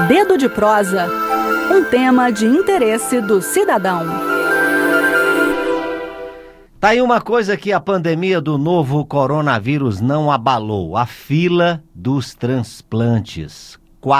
Dedo de prosa. Um tema de interesse do cidadão. Tá aí uma coisa que a pandemia do novo coronavírus não abalou: a fila dos transplantes.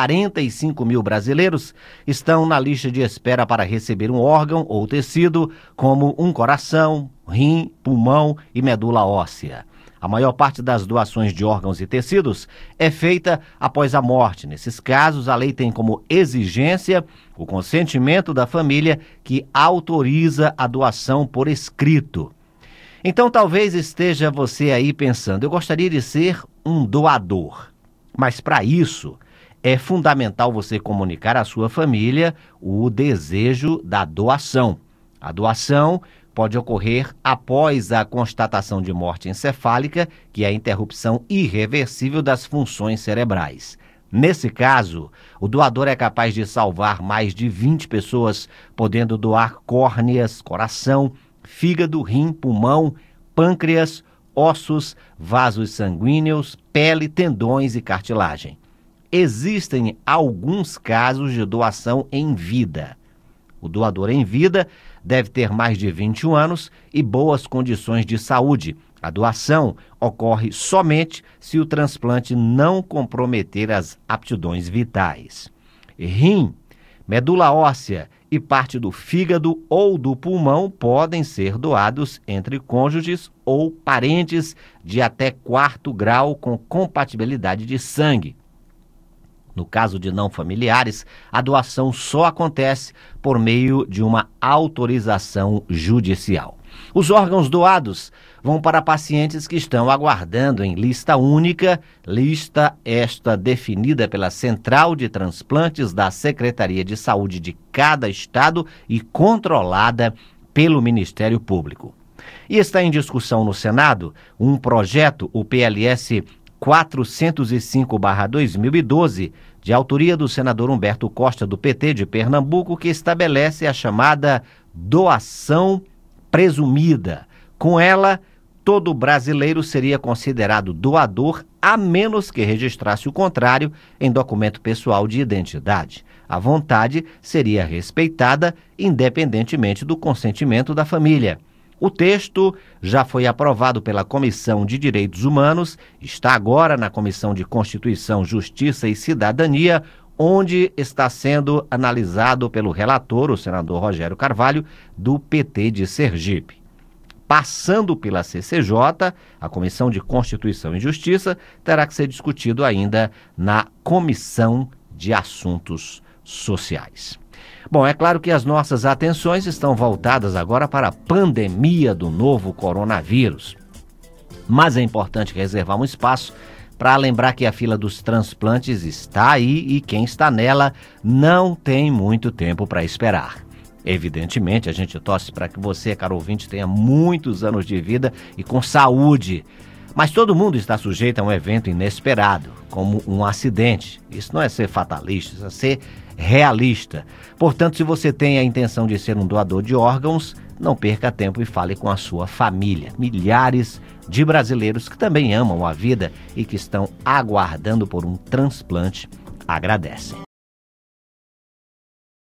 45 mil brasileiros estão na lista de espera para receber um órgão ou tecido, como um coração, rim, pulmão e medula óssea. A maior parte das doações de órgãos e tecidos é feita após a morte. Nesses casos, a lei tem como exigência o consentimento da família, que autoriza a doação por escrito. Então, talvez esteja você aí pensando: eu gostaria de ser um doador. Mas para isso, é fundamental você comunicar à sua família o desejo da doação. A doação pode ocorrer após a constatação de morte encefálica, que é a interrupção irreversível das funções cerebrais. Nesse caso, o doador é capaz de salvar mais de 20 pessoas, podendo doar córneas, coração, fígado, rim, pulmão, pâncreas, ossos, vasos sanguíneos, pele, tendões e cartilagem. Existem alguns casos de doação em vida. O doador em vida deve ter mais de 21 anos e boas condições de saúde. A doação ocorre somente se o transplante não comprometer as aptidões vitais. Rim, medula óssea e parte do fígado ou do pulmão podem ser doados entre cônjuges ou parentes de até 4º grau com compatibilidade de sangue. No caso de não familiares, a doação só acontece por meio de uma autorização judicial. Os órgãos doados vão para pacientes que estão aguardando em lista única, lista esta definida pela Central de Transplantes da Secretaria de Saúde de cada estado e controlada pelo Ministério Público. E está em discussão no Senado um projeto, o PLS 405/2012, de autoria do senador Humberto Costa, do PT de Pernambuco, que estabelece a chamada doação presumida. Com ela, todo brasileiro seria considerado doador, a menos que registrasse o contrário em documento pessoal de identidade. A vontade seria respeitada, independentemente do consentimento da família. O texto já foi aprovado pela Comissão de Direitos Humanos, está agora na Comissão de Constituição, Justiça e Cidadania, onde está sendo analisado pelo relator, o senador Rogério Carvalho, do PT de Sergipe. Passando pela CCJ, a Comissão de Constituição e Justiça, terá que ser discutido ainda na Comissão de Assuntos Sociais. Bom, é claro que as nossas atenções estão voltadas agora para a pandemia do novo coronavírus. Mas é importante reservar um espaço para lembrar que a fila dos transplantes está aí e quem está nela não tem muito tempo para esperar. Evidentemente, a gente torce para que você, caro ouvinte, tenha muitos anos de vida e com saúde. Mas todo mundo está sujeito a um evento inesperado, como um acidente. Isso não é ser fatalista, isso é ser realista. Portanto, se você tem a intenção de ser um doador de órgãos, não perca tempo e fale com a sua família. Milhares de brasileiros que também amam a vida e que estão aguardando por um transplante agradecem.